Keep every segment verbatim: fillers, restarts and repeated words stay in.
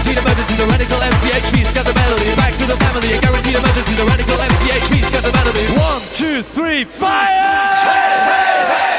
guaranteed emergency, the radical M C H V, scat the melody. Back to the family, a guaranteed emergency, the radical M C H V, scat the melody. One, two, three, fire! Hey, hey, hey!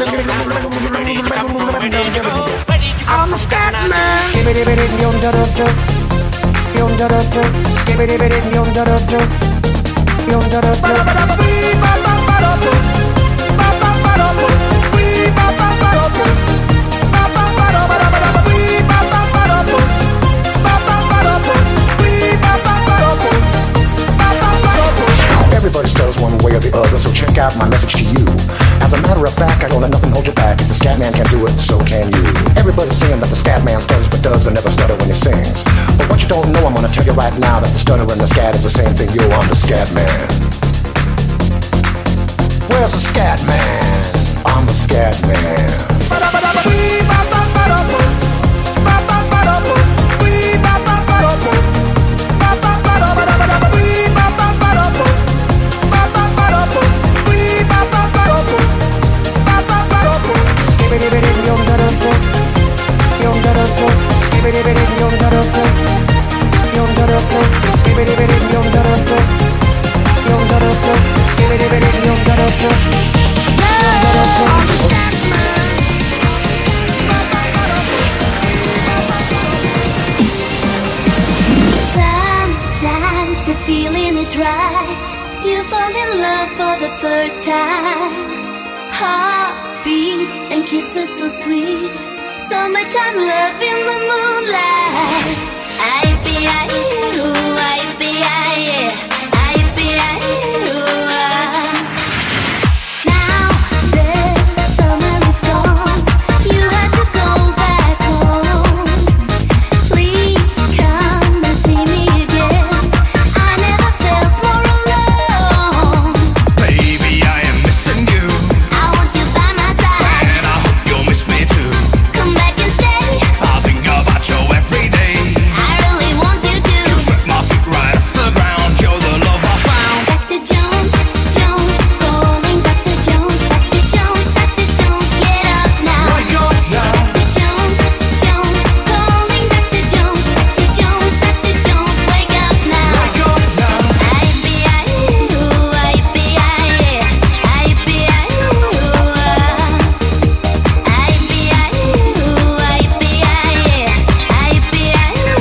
I'm the scat man. Everybody stutters one way or the other, so check out my message to you. As a matter of fact, I don't let nothing hold you back. If the scat man can do it, so can you. Everybody's saying that the scat man stutters but does and never stutter when he sings. But what you don't know, I'm gonna tell you right now, that the stutter and the scat is the same thing. Yo, I'm the scat man. Where's the scat man? I'm the scat man. Sometimes the feeling is right. You fall in love for the first time. Heartbeat and kisses so sweet. Summertime love in the moonlight. I be I you, I be I, I be I you. Now the summer is gone. You have to go back home. Please come and see me again. I never felt more alone. Baby, I am missing you, I want you by my side. and I hope you'll miss me too. Come back and stay. I think about you every day. I really want you to. You swept my feet right off the ground. You're the love I found. Doctor Jones, Jones, calling Doctor Jones, Doctor Jones, Doctor Jones, get up now. Wake up now. Doctor Jones, Jones, calling Doctor Jones, Doctor Jones, Doctor Jones, wake up now. Wake up now. I be I you, I be I, I be I you. I be I you, I be I, I be I you.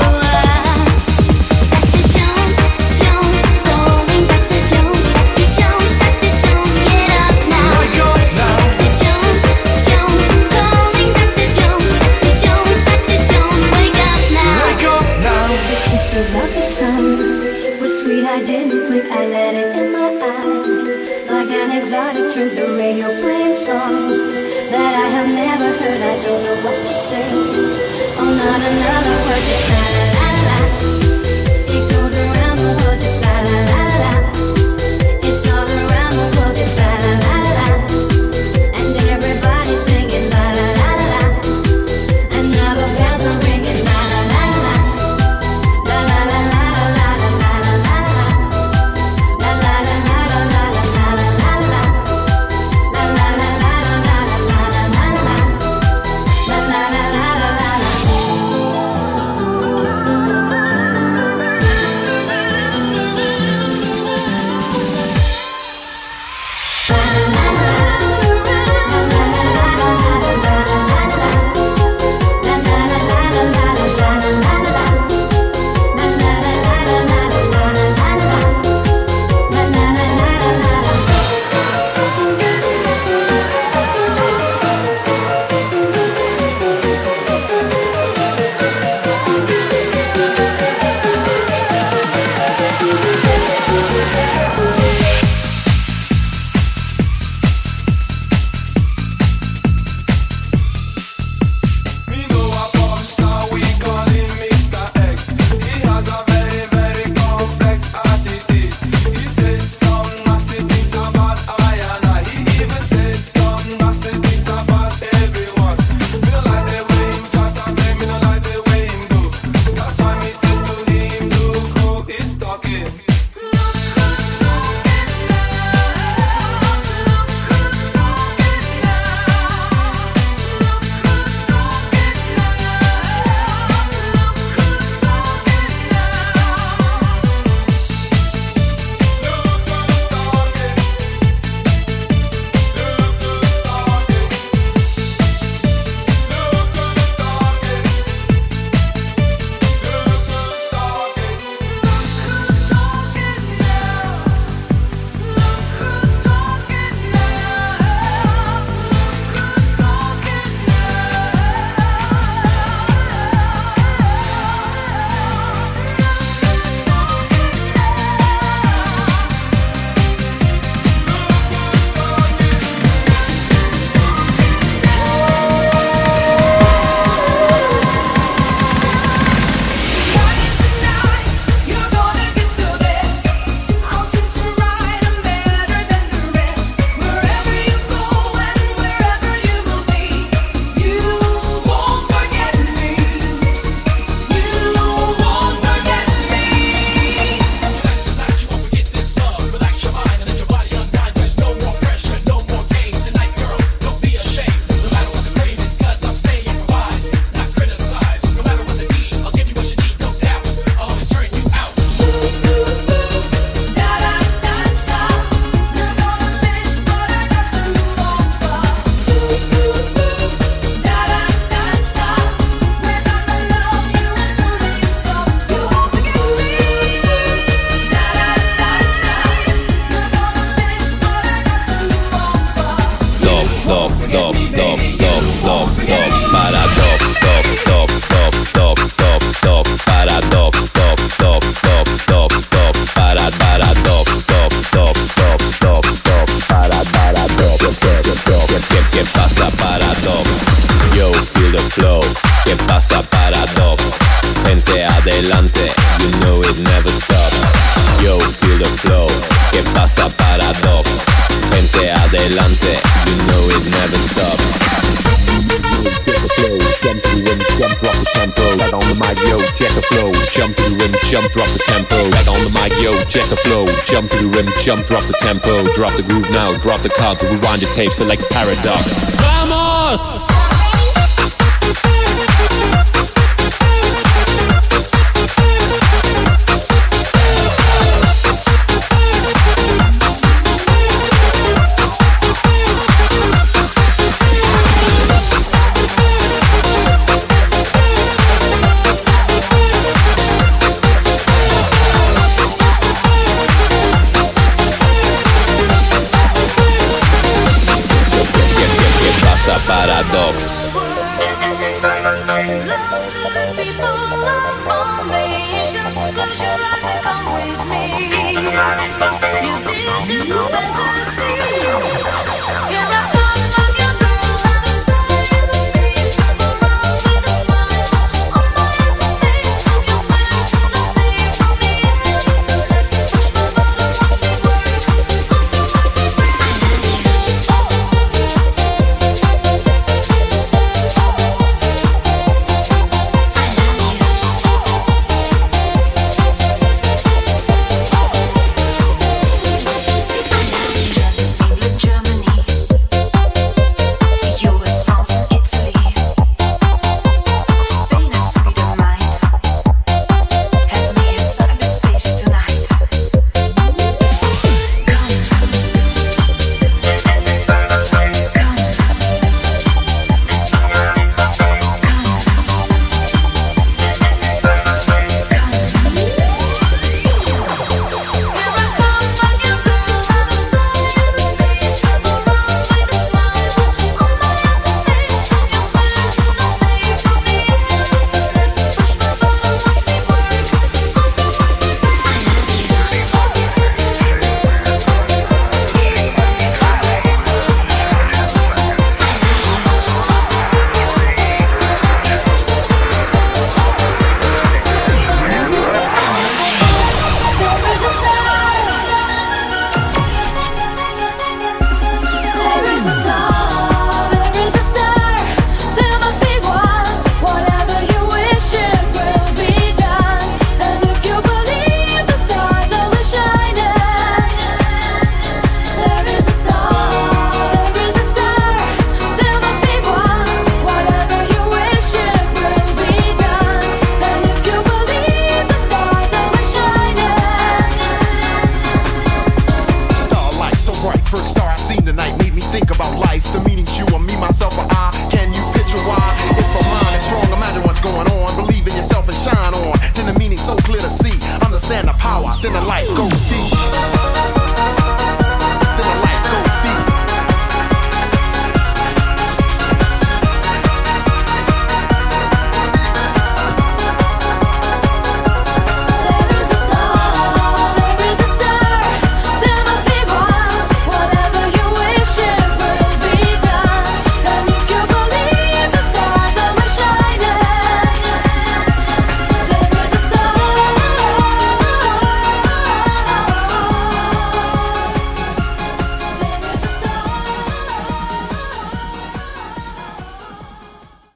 Doctor Jones, Jones, calling Doctor Jones, Doctor Jones, Doctor Jones, get up now. Wake up now. Doctor Jones, Jones, calling Doctor Jones, Doctor Jones, Doctor Jones, wake up now. Wake up now. Pieces of the sun was sweet, I didn't blink, I let it in my eyes. Like an exotic drink, the radio playing songs that I have never heard. I don't know what to say. Oh, not another word, just la la la la. It goes around the world, just la la la la. It's all around the world, just la la la la. And everybody's singing la la la la. And now the bells are ringing la la la la. La la la la la la la la la la. La la la la la la la la la la la. La la la la la la la la la la. La la la la la la la. adelante, you know it never stops. Yo, feel the flow, que pasa paradox. Gente adelante, you know it never stops. Check the flow, jump to the rim, jump, drop the tempo. Right on the mic, yo, check the flow, jump to the rim, jump, drop the tempo. Right on the mic, yo, check the flow, jump to the rim, jump, drop the tempo. Drop the groove now, drop the cards, rewind your tape, select paradox. Vamos! Paradox. Then the light goes